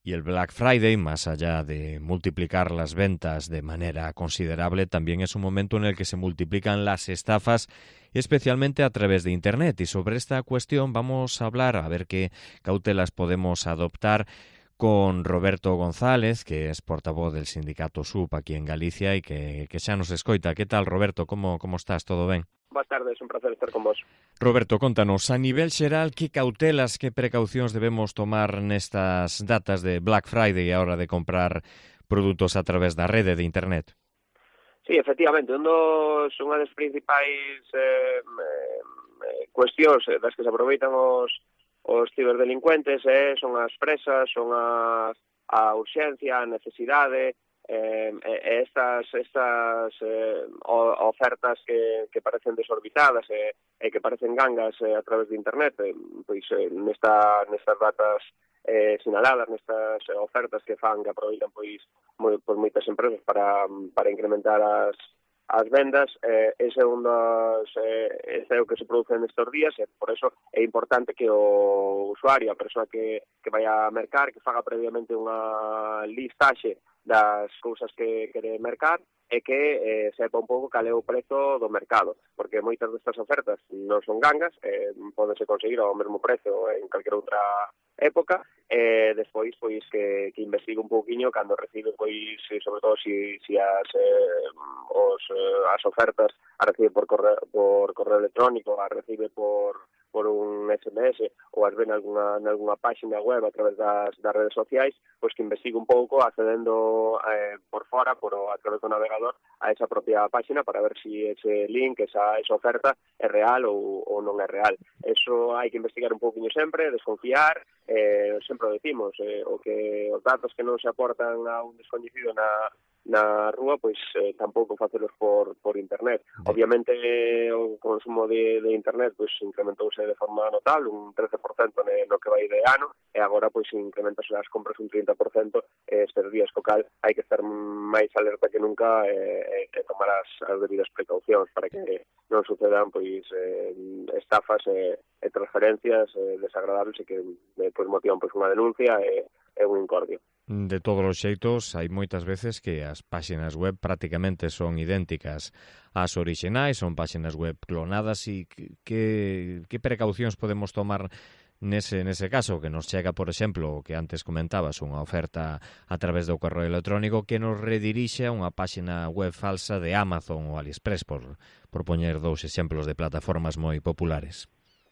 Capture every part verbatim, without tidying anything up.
Y el Black Friday, más allá de multiplicar las ventas de manera considerable, también es un momento en el que se multiplican las estafas, especialmente a través de Internet. Y sobre esta cuestión vamos a hablar, a ver qué cautelas podemos adoptar, con Roberto González, que es portavoz del sindicato S U P aquí en Galicia e que, que xa nos escoita. Que tal, Roberto? Como, como estás? Todo ben? Boas tardes, un placer estar con vos. Roberto, contanos, a nivel xeral, que cautelas, que precaucións debemos tomar nestas datas de Black Friday a hora de comprar produtos a través da rede de Internet? Sí, efectivamente, un dos, unha das principais eh, eh, cuestións das que se aproveitan os, os ciberdelincuentes eh, son as presas, son as, a urxencia, a necesidade, eh, estas, estas eh, ofertas que, que parecen desorbitadas e eh, que parecen gangas eh, a través de Internet, eh, pois eh, nesta, nestas datas eh, sinaladas, nestas eh, ofertas que fan, que aproveitan pois moi, por moitas empresas para, para incrementar as, as vendas, eh, ese é un dos eh, ese é o que se produce nestes días e por eso é importante que o usuario, a persoa que, que vai a mercar, que faga previamente unha listaxe das cousas que quere mercar e que eh, sepa un pouco cal é o prezo do mercado, porque moitas destas ofertas non son gangas, eh, podense conseguir ao mesmo prezo en calquera outra época, e eh, despois pois que, que investigue un pouquiño cando recibe pois sobre todo si, si as eh, os eh, as ofertas a recibe por correo, por correo electrónico, a recibe por por un S M S ou as ven alguna nalgúna páxina web a través das, das redes sociais, pois que investigue un pouco accedendo eh, por fora, por a través do navegador a esa propia páxina para ver si ese link, esa, esa oferta é real ou, ou non é real. Eso hai que investigar un pouquinho sempre, desconfiar, eh, sempre o decimos, eh, o que os datos que non se aportan a un descoñecido na na rúa, pois eh, tampouco facelos por, por internet. Obviamente eh, o consumo de, de internet pois incrementouse de forma notable, un trece por cento no que vai de ano, e agora pois incrementase as compras un trinta por cento estes días, co cal hai que estar máis alerta que nunca e, e tomar as, as debidas precaucións para que non sucedan pois eh, estafas e, e transferencias eh, desagradables e que pois motivan pois unha denuncia e, e un incordio. De todos os xeitos, hai moitas veces que as páxinas web prácticamente son idénticas ás orixinais, son páxinas web clonadas e que, que precaucións podemos tomar nese, nese caso, que nos chega, por exemplo, o que antes comentabas, unha oferta a través do correo electrónico que nos redirixe a unha páxina web falsa de Amazon ou AliExpress, por, por poñer dous exemplos de plataformas moi populares.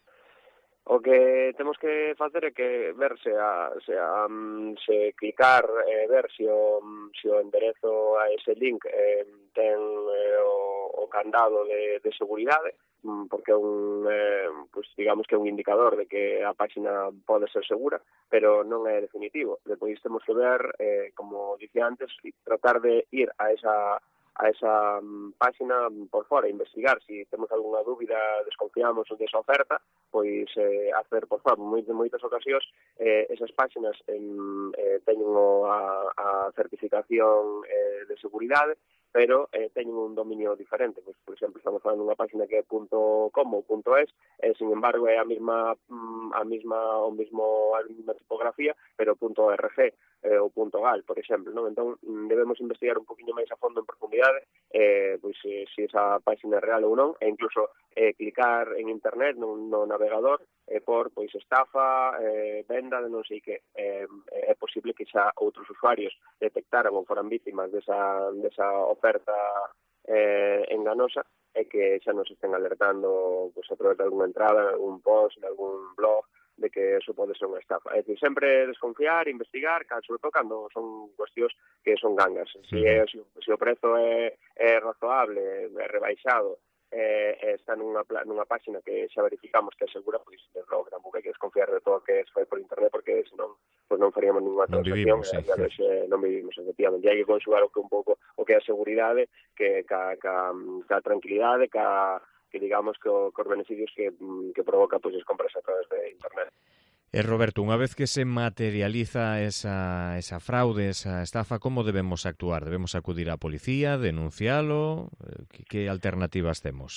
O que temos que facer é que ver se a, se, a, se clicar e eh, ver se o, se o enderezo a ese link eh, ten eh, o, o candado de, de seguridade, porque é un, eh, pues, digamos que é un indicador de que a páxina pode ser segura, pero non é definitivo. Depois temos que ver, eh, como dicía antes, tratar de ir a esa a esa um, páxina por fora, investigar se si temos algunha dúbida, desconfiamos desa oferta, pois eh, hacer por fora, en moitas ocasións eh, esas páxinas en, eh, teñen o, a, a certificación eh, de seguridade, pero eh, teñen un dominio diferente. Pois, por exemplo, estamos falando dunha páxina que é .com ou .es, e, sin embargo, é a mesma a mesma o mesmo a mesma tipografía, pero .org eh, ou .gal, por exemplo, non? Entón, debemos investigar un poquinho máis a fondo en profundidade eh, pois, se si esa páxina é real ou non, e incluso eh, clicar en internet no, no navegador e por pois estafa, eh, venda de non sei que. Eh, é posible que xa outros usuarios detectaran ou foran vítimas desa, desa oferta eh, enganosa e que xa nos estén alertando pois, a través de alguna entrada, en algún post, en algún blog, de que eso pode ser unha estafa. É dicir, sempre desconfiar, investigar, sobre todo cando son cuestións que son gangas. Se, é, se, se o prezo é, é razoable, é rebaixado, eh, está nunha, nunha páxina que xa verificamos que é segura, pois de logo tampouco hai que desconfiar de todo que se fai por internet, porque senón pois non faríamos ninguna transacción, non vivimos, sí. e a veces non vivimos, efectivamente. E hai que conjugar o que un pouco o que é a seguridade, que ca, ca, ca tranquilidade, ca que digamos que, o, que os beneficios que, que provoca pois, as compras a través de internet. E Roberto, unha vez que se materializa esa, esa fraude, esa estafa, como debemos actuar? Debemos acudir á policía, denuncialo? Que, que alternativas temos?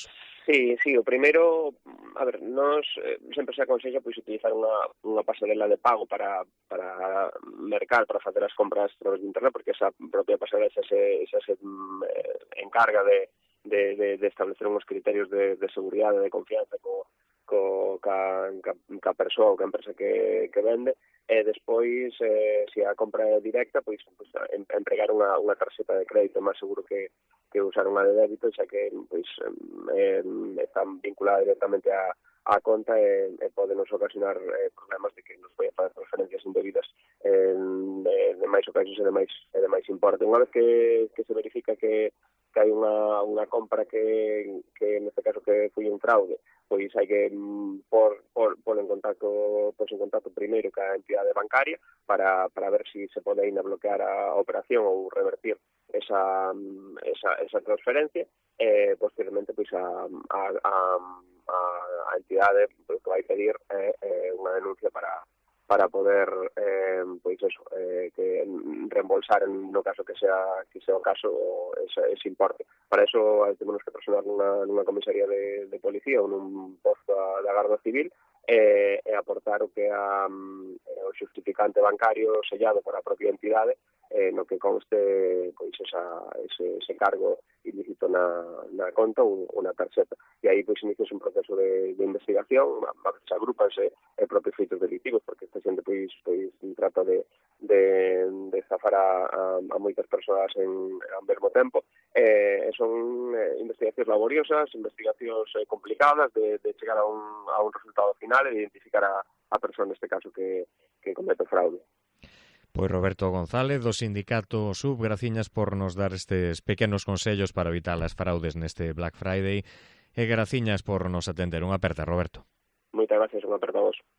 Sí, sí, o primeiro, a ver, nos eh, sempre se aconsexa pois utilizar unha, unha pasarela de pago para, para mercar, para facer as compras a través de internet, porque esa propia pasarela xa se, xa se eh, encarga de, de, de, de establecer uns criterios de, de seguridade, de confianza co, co, ca, ca, ca persoa ou ca empresa que, que vende, e despois, eh, se a compra é directa, pois, pois empregar unha, unha tarxeta de crédito máis seguro que que usar unha de débito, xa que pois eh, están vinculadas directamente á, á conta e, e podenos ocasionar eh, problemas de que nos vai a fazer transferencias indebidas eh, de, de máis ocasións e de máis, e de máis importe. Unha vez que, que se verifica que, que hai unha, unha compra que, que neste caso que foi un fraude, pois hai que por, por, por en contacto pois en contacto primeiro ca entidade bancaria para, para ver si se pode ainda bloquear a operación ou revertir esa, esa, esa transferencia e eh, posteriormente pois a, a, a, a entidade pois, que vai pedir eh, eh, unha denuncia para para poder eh, pois eso, eh, que reembolsar en no caso que sea que sea o caso ese, ese importe. Para eso temos que personar nunha, nunha comisaría de, de policía ou nun posto da Garda Civil e, e aportar o que a, o justificante bancario sellado por a propia entidade eh, no que conste pois esa, ese, ese cargo ilícito na, na conta ou, ou na tarxeta. E aí pois inicia un proceso de, de investigación, a veces agrupanse e propios feitos delictivos, porque esta xente pois, pois trata de, de, de zafar a, a, a moitas persoas en, ao mesmo tempo. Eh, son eh, investigacións laboriosas, investigacións eh, complicadas de, de chegar a un, a un resultado final e de identificar a, a persoa neste caso que, que comete fraude. Pois Roberto González, do sindicato S U B, graciñas por nos dar estes pequenos consellos para evitar as fraudes neste Black Friday e graciñas por nos atender. Unha aperta, Roberto. Moitas gracias, unha aperta a vos.